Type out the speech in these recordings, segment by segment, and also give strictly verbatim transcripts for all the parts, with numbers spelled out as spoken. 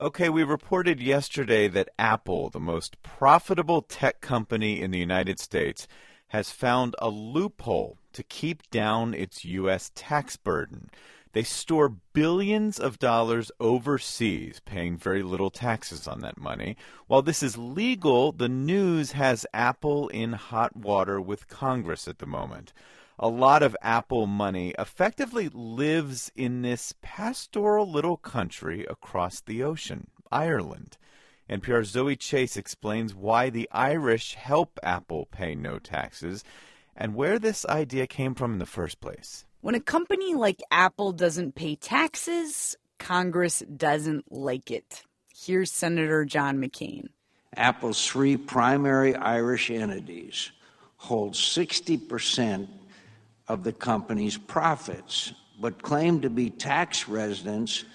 Okay, we reported yesterday that Apple, the most profitable tech company in the United States, has found a loophole to keep down its U S tax burden. They store billions of dollars overseas, paying very little taxes on that money. While this is legal, the news has Apple in hot water with Congress at the moment. A lot of Apple money effectively lives in this pastoral little country across the ocean, Ireland. N P R's Zoe Chase explains why the Irish help Apple pay no taxes and where this idea came from in the first place. When a company like Apple doesn't pay taxes, Congress doesn't like it. Here's Senator John McCain. Apple's three primary Irish entities hold sixty percent of the company's profits, but claim to be tax residents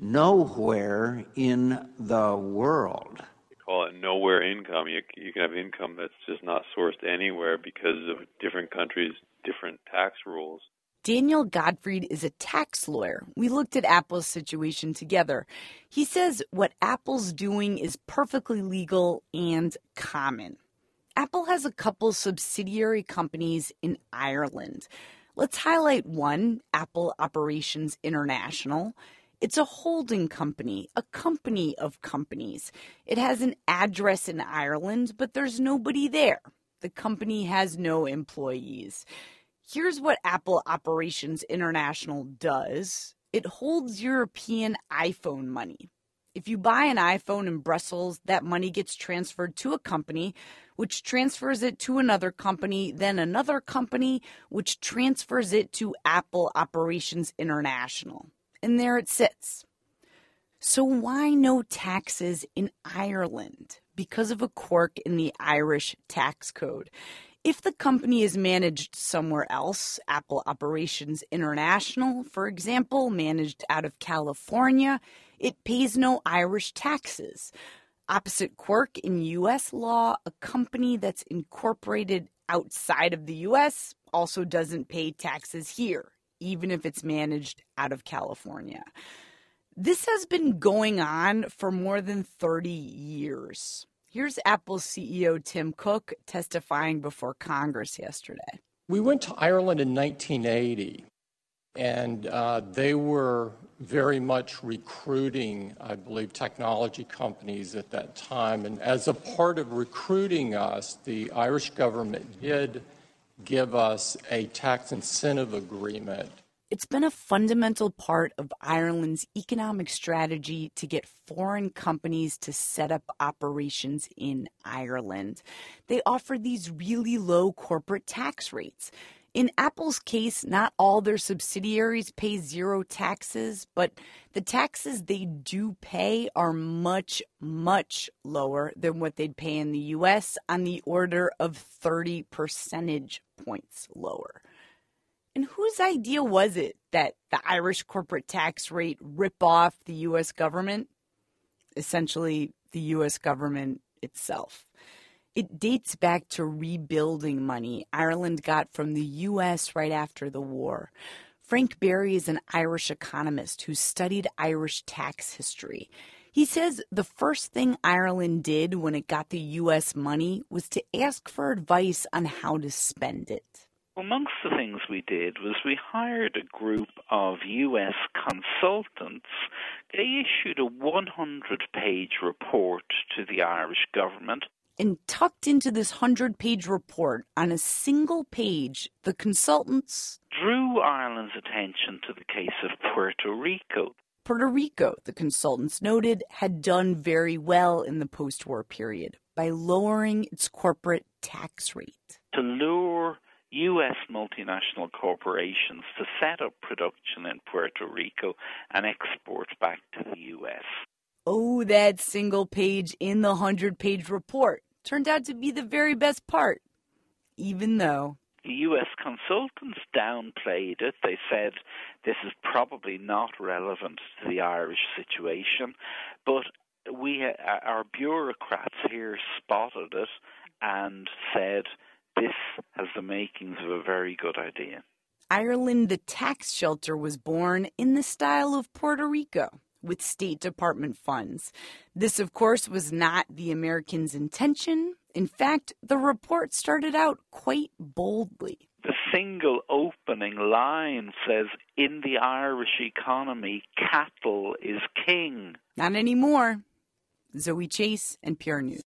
nowhere in the world. We call it nowhere income. You, you can have income that's just not sourced anywhere because of different countries' different tax rules. Daniel Gottfried is a tax lawyer. We looked at Apple's situation together. He says what Apple's doing is perfectly legal and common. Apple has a couple subsidiary companies in Ireland. Let's highlight one, Apple Operations International. It's a holding company, a company of companies. It has an address in Ireland, but there's nobody there. The company has no employees. Here's what Apple Operations International does. It holds European iPhone money. If you buy an iPhone in Brussels, that money gets transferred to a company, which transfers it to another company, then another company, which transfers it to Apple Operations International. And there it sits. So why no taxes in Ireland? Because of a quirk in the Irish tax code. If the company is managed somewhere else, Apple Operations International, for example, managed out of California, it pays no Irish taxes. Opposite quirk in U S law, a company that's incorporated outside of the U S also doesn't pay taxes here, even if it's managed out of California. This has been going on for more than thirty years. Here's Apple's C E O Tim Cook testifying before Congress yesterday. We went to Ireland in nineteen eighty, and uh, they were very much recruiting, I believe, technology companies at that time. And as a part of recruiting us, the Irish government did give us a tax incentive agreement. It's been a fundamental part of Ireland's economic strategy to get foreign companies to set up operations in Ireland. They offer these really low corporate tax rates. In Apple's case, not all their subsidiaries pay zero taxes, but the taxes they do pay are much, much lower than what they'd pay in the U S, on the order of thirty percentage points lower. And whose idea was it that the Irish corporate tax rate rip off the U S government? Essentially, the U S government itself. It dates back to rebuilding money Ireland got from the U S right after the war. Frank Berry is an Irish economist who studied Irish tax history. He says the first thing Ireland did when it got the U S money was to ask for advice on how to spend it. Amongst the things we did was we hired a group of U S consultants. They issued a one hundred page report to the Irish government. And tucked into this one hundred page report, on a single page, the consultants drew Ireland's attention to the case of Puerto Rico. Puerto Rico, the consultants noted, had done very well in the post-war period by lowering its corporate tax rate. To lure U S multinational corporations to set up production in Puerto Rico and export back to the U S. Oh, that single page in the one hundred page report turned out to be the very best part, even though the U S consultants downplayed it. They said this is probably not relevant to the Irish situation, but we, our bureaucrats here spotted it and said this has the makings of a very good idea. Ireland, the tax shelter, was born in the style of Puerto Rico, with State Department funds. This, of course, was not the Americans' intention. In fact, the report started out quite boldly. The single opening line says, in the Irish economy, cattle is king. Not anymore. Zoe Chase, N P R News.